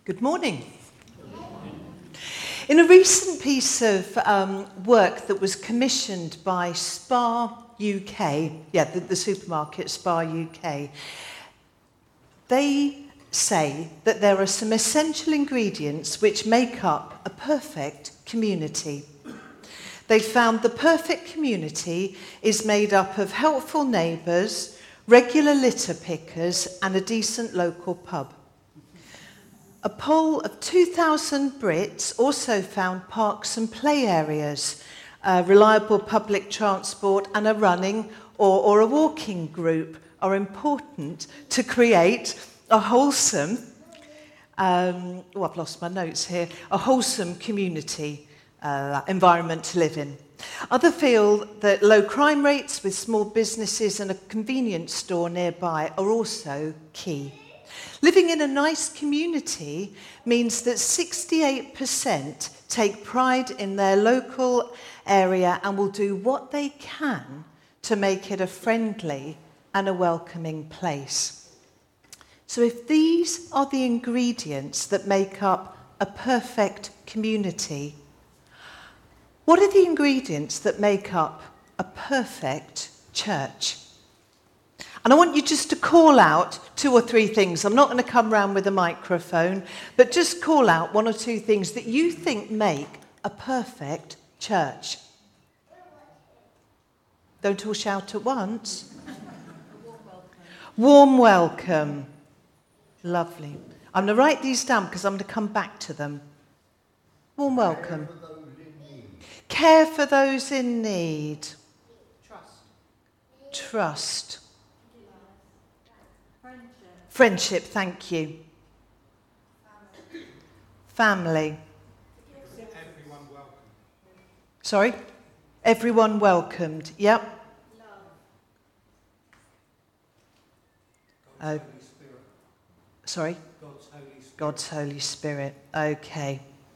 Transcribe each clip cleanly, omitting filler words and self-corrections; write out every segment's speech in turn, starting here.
Good morning. In a recent piece of work that was commissioned by Spar UK, the supermarket Spar UK, they say that there are some essential ingredients which make up a perfect community. They found the perfect community is made up of helpful neighbours, regular litter pickers, and a decent local pub. A poll of 2,000 Brits also found parks and play areas, reliable public transport, and a running or a walking group are important to create a wholesome, I've lost my notes here, a wholesome community environment to live in. Others feel that low crime rates with small businesses and a convenience store nearby are also key. Living in a nice community means that 68% take pride in their local area and will do what they can to make it a friendly and a welcoming place. So if these are the ingredients that make up a perfect community, what are the ingredients that make up a perfect church? And I want you just to call out 2 or 3 things. I'm not going to come round with a microphone, but just call out 1 or 2 things that you think make a perfect church. Don't all shout at once. Warm welcome. Lovely. I'm going to write these down because I'm going to come back to them. Warm welcome. Care for those in need. Trust. Friendship, thank you. Family. Everyone welcome. Sorry? Everyone welcomed. Yep. God's Holy Spirit. Sorry? God's Holy Spirit. God's Holy Spirit. Okay.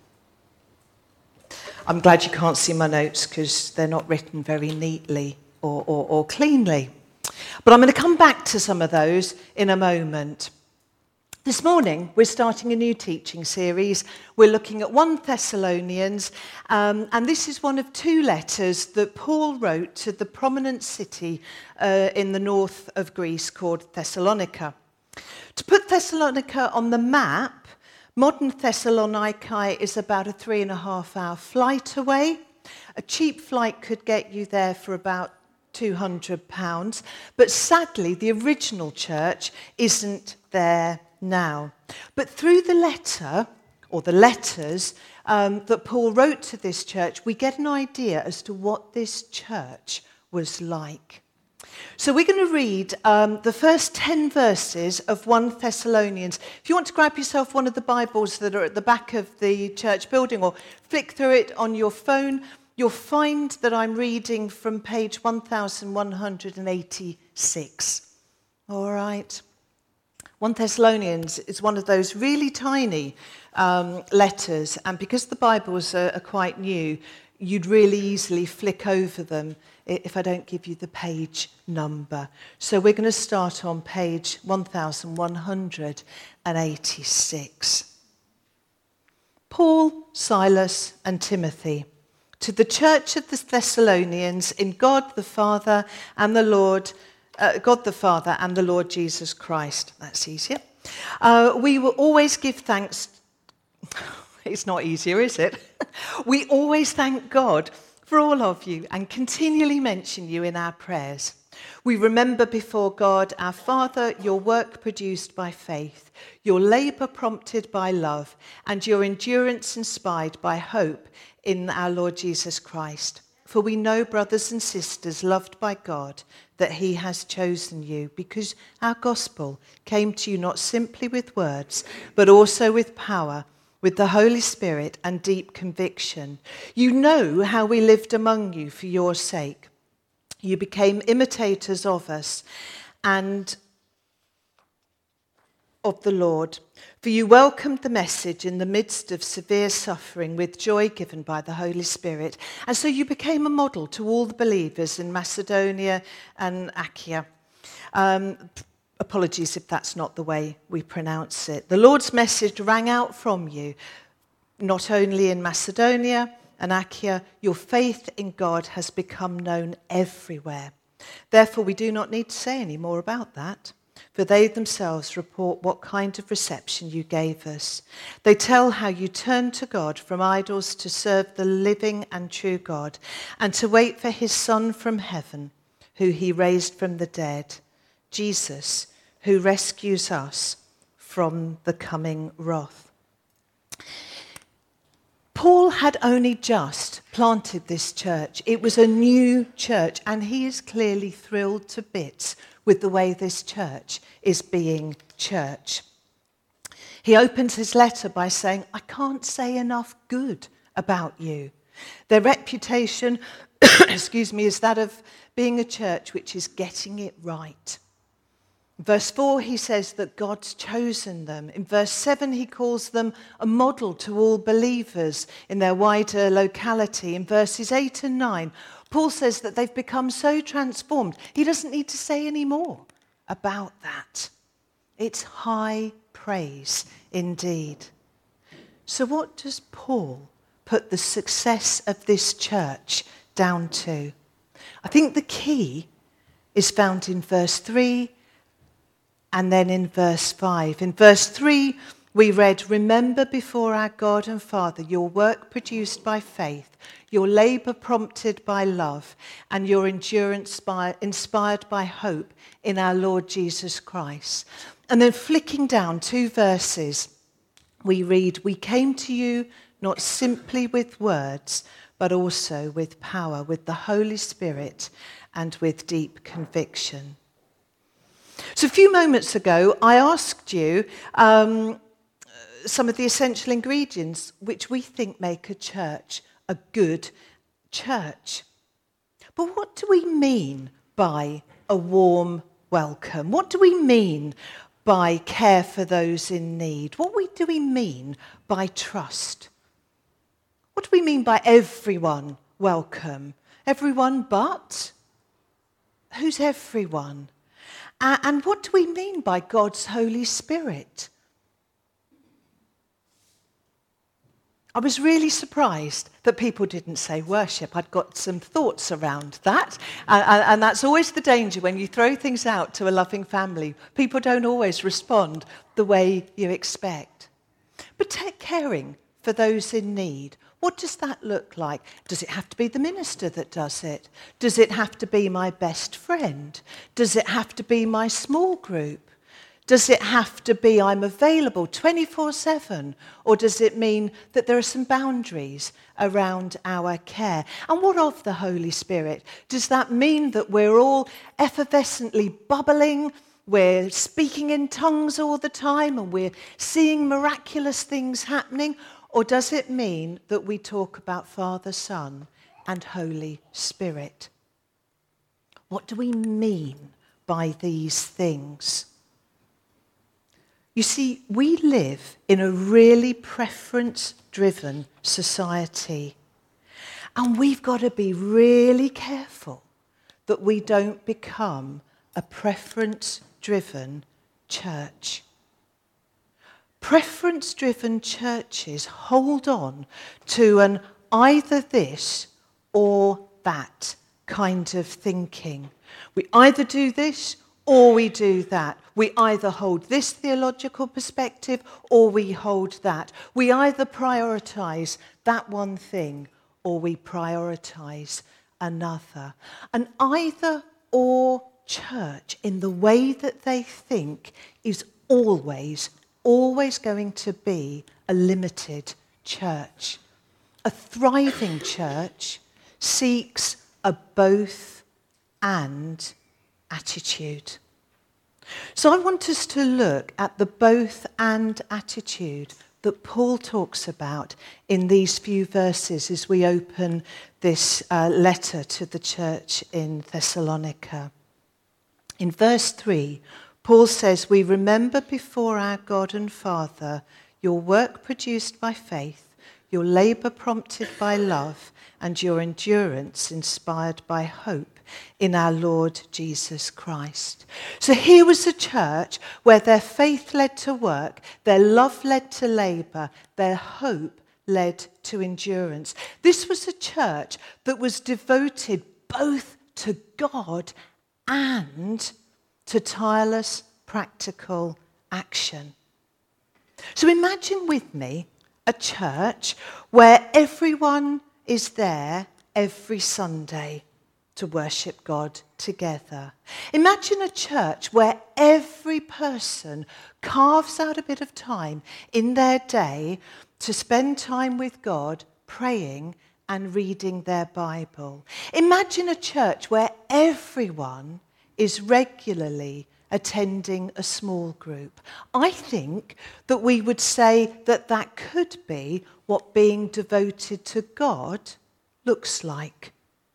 I'm glad you can't see my notes because they're not written very neatly or cleanly. But I'm going to come back to some of those in a moment. This morning, we're starting a new teaching series. We're looking at 1 Thessalonians, and this is one of 2 letters that Paul wrote to the prominent city in the north of Greece called Thessalonica. To put Thessalonica on the map, modern Thessaloniki is about a 3.5-hour flight away. A cheap flight could get you there for about £200, but sadly the original church isn't there now. But through the letter, or the letters, that Paul wrote to this church, we get an idea as to what this church was like. So we're going to read the first 10 verses of 1 Thessalonians. If you want to grab yourself one of the Bibles that are at the back of the church building or flick through it on your phone, you'll find that I'm reading from page 1186. All right. 1 Thessalonians is one of those really tiny letters, and because the Bibles are quite new, you'd really easily flick over them if I don't give you the page number. So we're going to start on page 1186. Paul, Silas, and Timothy, to the church of the Thessalonians in God the Father and the Lord Jesus Christ. That's easier. We will always give thanks. It's not easier, is it? We always thank God for all of you and continually mention you in our prayers. We remember before God, our Father, your work produced by faith, your labour prompted by love, and your endurance inspired by hope in our Lord Jesus Christ. For we know, brothers and sisters, loved by God, that he has chosen you, because our gospel came to you not simply with words, but also with power, with the Holy Spirit and deep conviction. You know how we lived among you for your sake. You became imitators of us and of the Lord. For you welcomed the message in the midst of severe suffering with joy given by the Holy Spirit. And so you became a model to all the believers in Macedonia and Achaia. Apologies if that's not the way we pronounce it. The Lord's message rang out from you, not only in Macedonia and Achaia, your faith in God has become known everywhere. Therefore, we do not need to say any more about that, for they themselves report what kind of reception you gave us. They tell how you turned to God from idols to serve the living and true God, and to wait for his Son from heaven, who he raised from the dead, Jesus, who rescues us from the coming wrath. Paul had only just planted this church. It was a new church, and he is clearly thrilled to bits with the way this church is being church. He opens his letter by saying, I can't say enough good about you. Their reputation, is that of being a church which is getting it right. In verse 4, he says that God's chosen them. In verse 7, he calls them a model to all believers in their wider locality. In verses 8 and 9, Paul says that they've become so transformed, he doesn't need to say any more about that. It's high praise indeed. So what does Paul put the success of this church down to? I think the key is found in verse 3 and then in verse 5. In verse 3, we read, remember before our God and Father your work produced by faith, your labour prompted by love, and your endurance inspired by hope in our Lord Jesus Christ. And then flicking down 2 verses, we read, we came to you not simply with words, but also with power, with the Holy Spirit, and with deep conviction. So a few moments ago, I asked you some of the essential ingredients which we think make a church a good church. But what do we mean by a warm welcome? What do we mean by care for those in need? What do we mean by trust? What do we mean by everyone welcome? Everyone but? Who's everyone? And what do we mean by God's Holy Spirit? I was really surprised that people didn't say worship. I'd got some thoughts around that. And that's always the danger when you throw things out to a loving family. People don't always respond the way you expect. But caring for those in need, what does that look like? Does it have to be the minister that does it? Does it have to be my best friend? Does it have to be my small group? Does it have to be I'm available 24/7? Or does it mean that there are some boundaries around our care? And what of the Holy Spirit? Does that mean that we're all effervescently bubbling, we're speaking in tongues all the time, and we're seeing miraculous things happening? Or does it mean that we talk about Father, Son, and Holy Spirit? What do we mean by these things? You see, we live in a really preference-driven society. And we've got to be really careful that we don't become a preference-driven church. Preference-driven churches hold on to an either this or that kind of thinking. We either do this or we do that. We either hold this theological perspective or we hold that. We either prioritise that one thing or we prioritise another. An either or church in the way that they think is always going to be a limited church. A thriving church seeks a both and attitude. So I want us to look at the both and attitude that Paul talks about in these few verses as we open this letter to the church in Thessalonica. In verse 3, Paul says, we remember before our God and Father your work produced by faith, your labour prompted by love, and your endurance inspired by hope in our Lord Jesus Christ. So here was a church where their faith led to work, their love led to labour, their hope led to endurance. This was a church that was devoted both to God and to tireless practical action. So imagine with me a church where everyone is there every Sunday to worship God together. Imagine a church where every person carves out a bit of time in their day to spend time with God, praying and reading their Bible. Imagine a church where everyone is regularly attending a small group. I think that we would say that that could be what being devoted to God looks like.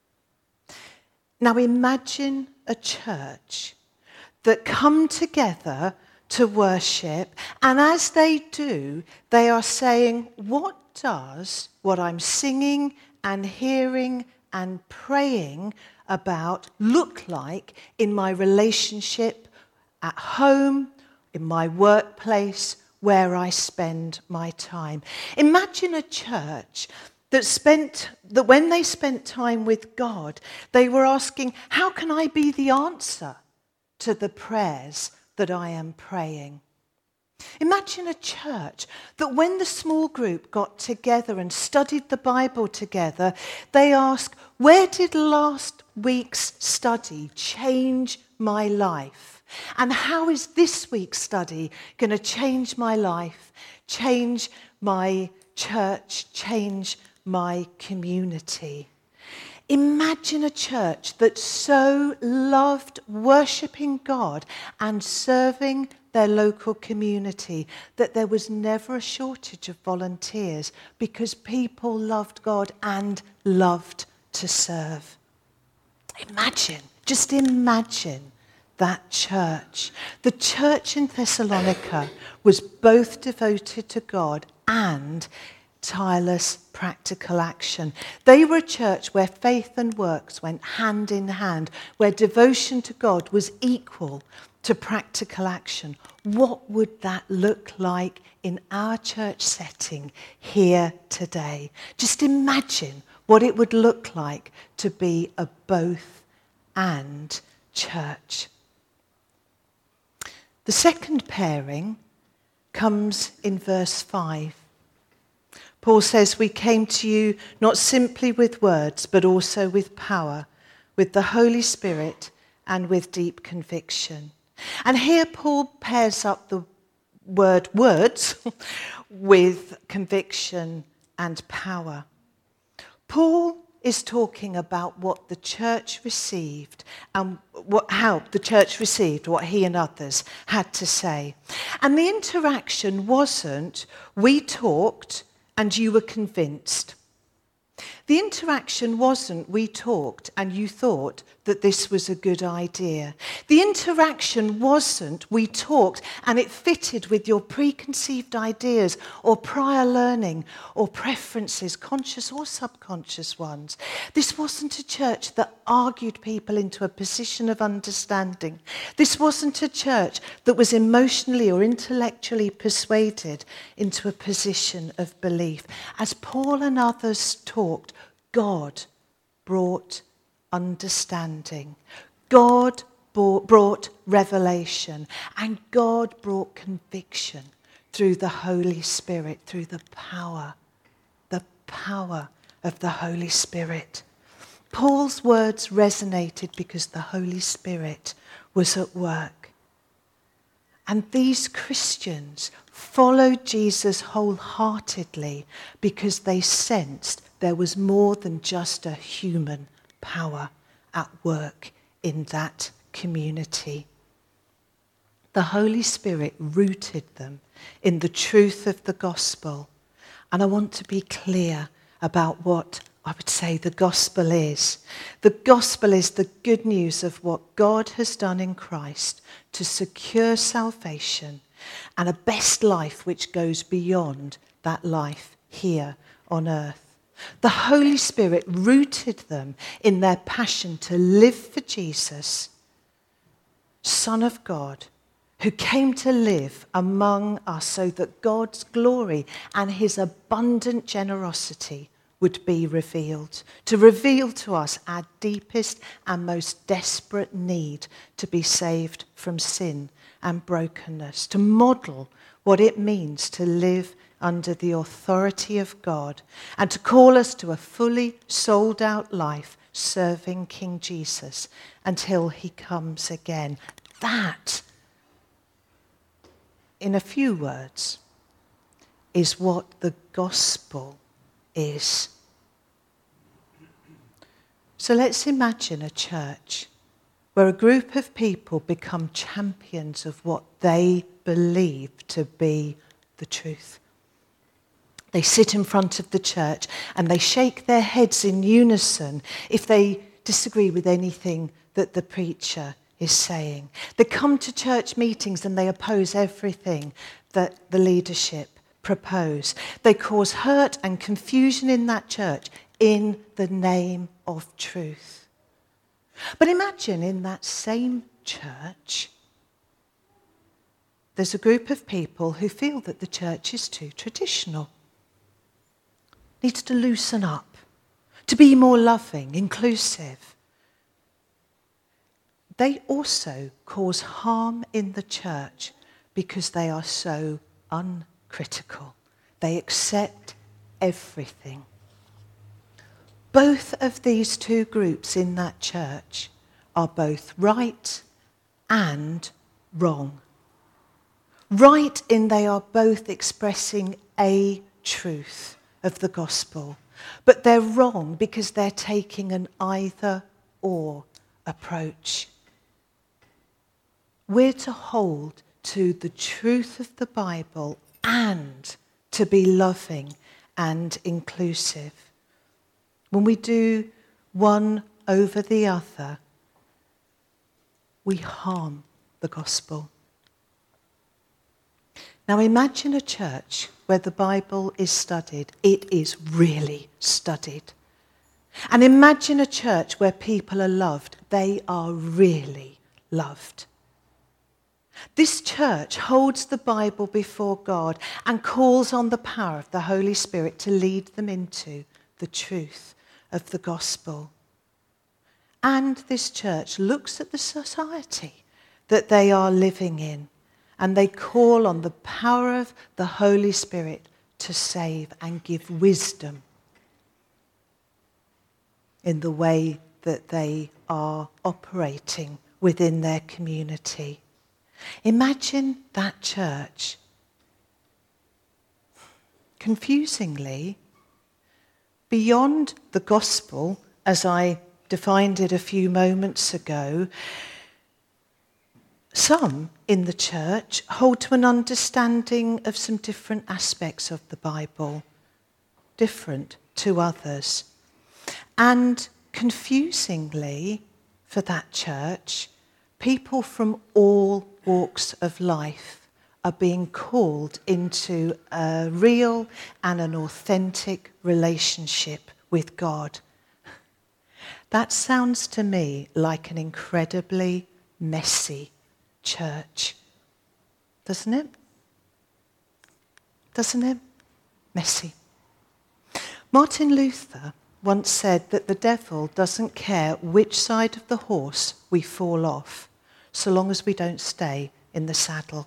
Now imagine a church that come together to worship, and as they do, they are saying, what does what I'm singing and hearing and praying about look like in my relationship at home, in my workplace, where I spend my time? Imagine a church that when they spent time with God, they were asking, how can I be the answer to the prayers that I am praying? Imagine a church that when the small group got together and studied the Bible together, they ask, where did last week's study change my life? And how is this week's study going to change my life, change my church, change my community? Imagine a church that so loved worshipping God and serving their local community that there was never a shortage of volunteers because people loved God and loved to serve. Just imagine that church. The church in Thessalonica was both devoted to God and tireless practical action. They were a church where faith and works went hand in hand, where devotion to God was equal to practical action. What would that look like in our church setting here today? Just imagine what it would look like to be a both and church. The second pairing comes in verse 5. Paul says, we came to you not simply with words, but also with power, with the Holy Spirit and with deep conviction. And here Paul pairs up the word words with conviction and power. Paul is talking about what the church received and how the church received what he and others had to say. And the interaction wasn't, we talked and you were convinced. The interaction wasn't, we talked and you thought that this was a good idea. The interaction wasn't, we talked and it fitted with your preconceived ideas or prior learning or preferences, conscious or subconscious ones. This wasn't a church that argued people into a position of understanding. This wasn't a church that was emotionally or intellectually persuaded into a position of belief. As Paul and others talked, God brought understanding. God brought revelation. And God brought conviction through the Holy Spirit, through the power of the Holy Spirit. Paul's words resonated because the Holy Spirit was at work. And these Christians followed Jesus wholeheartedly because they sensed there was more than just a human power at work in that community. The Holy Spirit rooted them in the truth of the gospel. And I want to be clear about what I would say the gospel is. The gospel is the good news of what God has done in Christ to secure salvation and a best life which goes beyond that life here on earth. The Holy Spirit rooted them in their passion to live for Jesus, Son of God, who came to live among us so that God's glory and his abundant generosity would be revealed, to reveal to us our deepest and most desperate need to be saved from sin and brokenness, to model what it means to live under the authority of God, and to call us to a fully sold out life serving King Jesus until he comes again. That, in a few words, is what the gospel is. So let's imagine a church where a group of people become champions of what they believe to be the truth. They sit in front of the church and they shake their heads in unison if they disagree with anything that the preacher is saying. They come to church meetings and they oppose everything that the leadership propose. They cause hurt and confusion in that church in the name of truth. But imagine in that same church, there's a group of people who feel that the church is too traditional, needs to loosen up, to be more loving, inclusive. They also cause harm in the church because they are so uncritical. They accept everything. Both of these two groups in that church are both right and wrong. Right in they are both expressing a truth of the gospel, but they're wrong because they're taking an either-or approach. We're to hold to the truth of the Bible and to be loving and inclusive. When we do one over the other, we harm the gospel. Now imagine a church where the Bible is studied. It is really studied. And imagine a church where people are loved. They are really loved. This church holds the Bible before God and calls on the power of the Holy Spirit to lead them into the truth of the gospel. And this church looks at the society that they are living in, and they call on the power of the Holy Spirit to save and give wisdom in the way that they are operating within their community. Imagine that church. Confusingly, beyond the gospel, as I defined it a few moments ago, some in the church hold to an understanding of some different aspects of the Bible, different to others. And confusingly, for that church, people from all walks of life are being called into a real and an authentic relationship with God. That sounds to me like an incredibly messy church. Doesn't it? Doesn't it? Messy. Martin Luther once said that the devil doesn't care which side of the horse we fall off, so long as we don't stay in the saddle.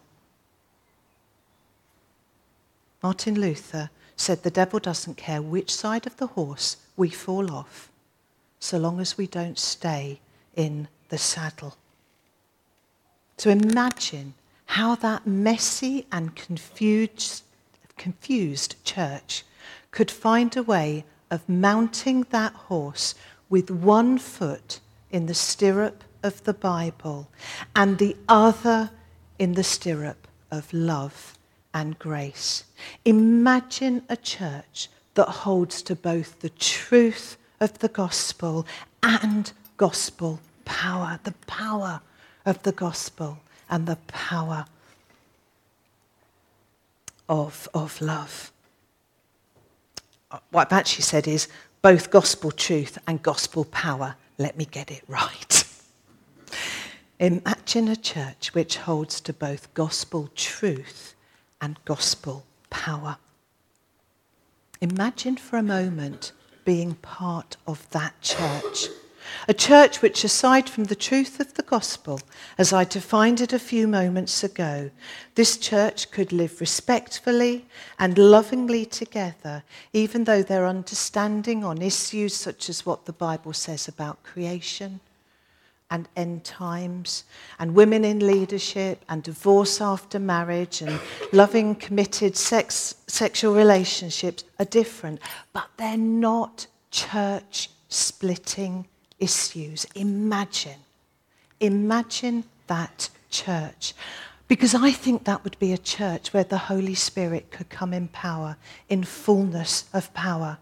Martin Luther said the devil doesn't care which side of the horse we fall off, so long as we don't stay in the saddle. So imagine how that messy and confused church could find a way of mounting that horse with one foot in the stirrup of the Bible and the other in the stirrup of love and grace. Imagine a church that holds to both the truth of the gospel and gospel power, the power of the gospel and the power of love. what I've actually said is both gospel truth and gospel power. Let me get it right. Imagine a church which holds to both gospel truth and gospel power. Imagine for a moment being part of that church. A church which, aside from the truth of the gospel, as I defined it a few moments ago, this church could live respectfully and lovingly together, even though their understanding on issues such as what the Bible says about creation and end times and women in leadership and divorce after marriage and loving, committed sexual relationships are different, but they're not church-splitting issues. Imagine that church. Because I think that would be a church where the Holy Spirit could come in power, in fullness of power.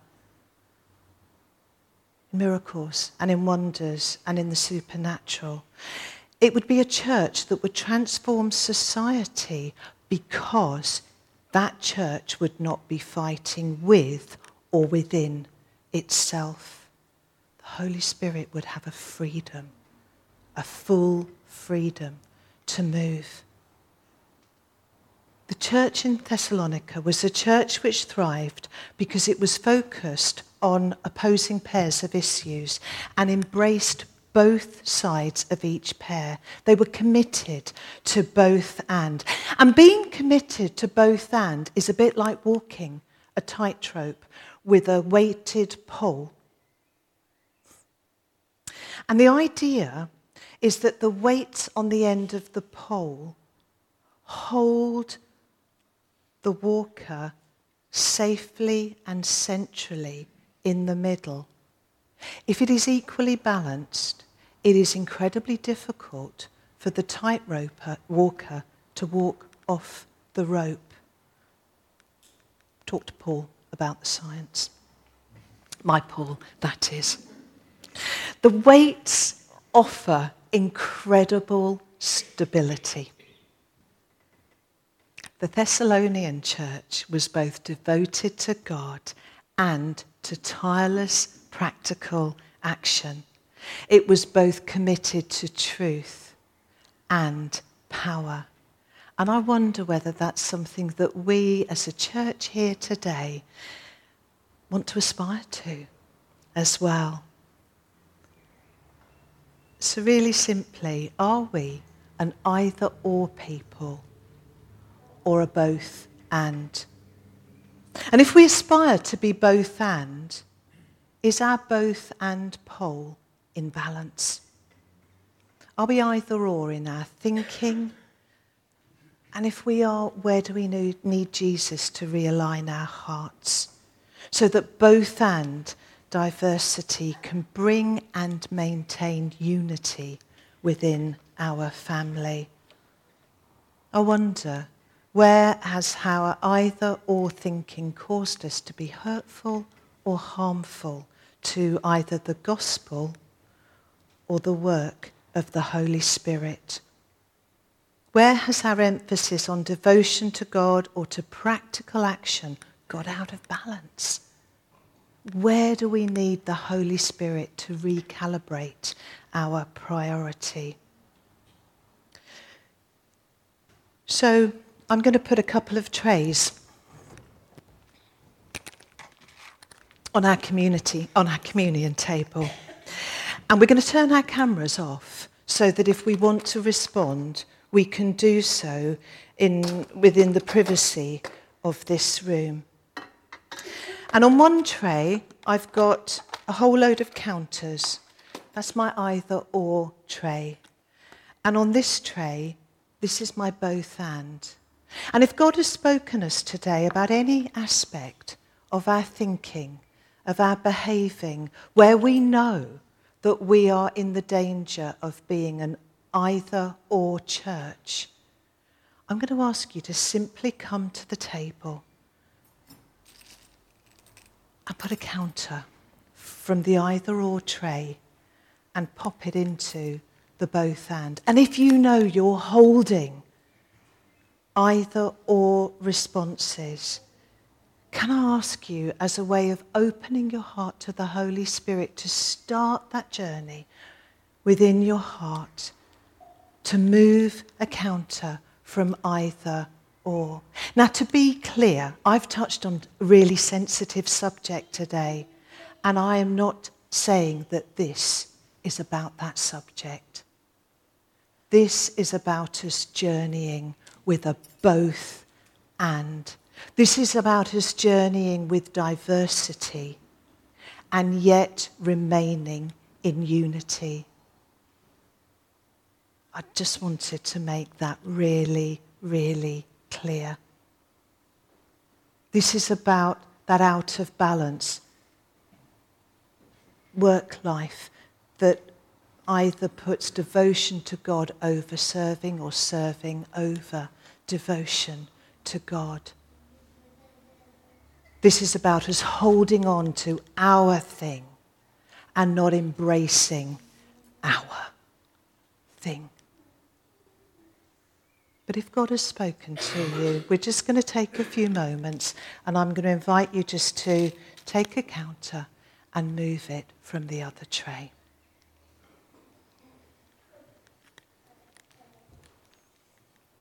In miracles and in wonders and in the supernatural. It would be a church that would transform society because that church would not be fighting with or within itself. The Holy Spirit would have a freedom, a full freedom to move. The church in Thessalonica was a church which thrived because it was focused on opposing pairs of issues and embraced both sides of each pair. They were committed to both and. And being committed to both and is a bit like walking a tightrope with a weighted pole. And the idea is that the weights on the end of the pole hold the walker safely and centrally in the middle. If it is equally balanced, it is incredibly difficult for the tightrope walker to walk off the rope. Talk to Paul about the science. My Paul, that is. The weights offer incredible stability. The Thessalonian church was both devoted to God and to tireless practical action. It was both committed to truth and power. And I wonder whether that's something that we as a church here today want to aspire to as well. So really simply, are we an either-or people or a both and? And if we aspire to be both and, is our both and pole in balance? Are we either or in our thinking? And if we are, where do we need Jesus to realign our hearts so that both and diversity can bring and maintain unity within our family? I wonder, where has our either or thinking caused us to be hurtful or harmful to either the gospel or the work of the Holy Spirit? Where has our emphasis on devotion to God or to practical action got out of balance? Where do we need the Holy Spirit to recalibrate our priority? So I'm going to put a couple of trays on our communion table. And we're going to turn our cameras off so that if we want to respond, we can do so within the privacy of this room. And on one tray, I've got a whole load of counters. That's my either or tray. And on this tray, this is my both and. And if God has spoken us today about any aspect of our thinking, of our behaving, where we know that we are in the danger of being an either or church, I'm going to ask you to simply come to the table and put a counter from the either or tray and pop it into the both and. And if you know you're holding either or responses, can I ask you, as a way of opening your heart to the Holy Spirit, to start that journey within your heart, to move a counter from either or. Now, to be clear, I've touched on a really sensitive subject today, and I am not saying that this is about that subject. This is about us journeying with a both and. This is about us journeying with diversity and yet remaining in unity. I just wanted to make that really, really clear. This is about that out of balance work life that either puts devotion to God over serving or serving over devotion to God. This is about us holding on to our thing and not embracing our thing. But if God has spoken to you, we're just going to take a few moments, and I'm going to invite you just to take a counter and move it from the other tray.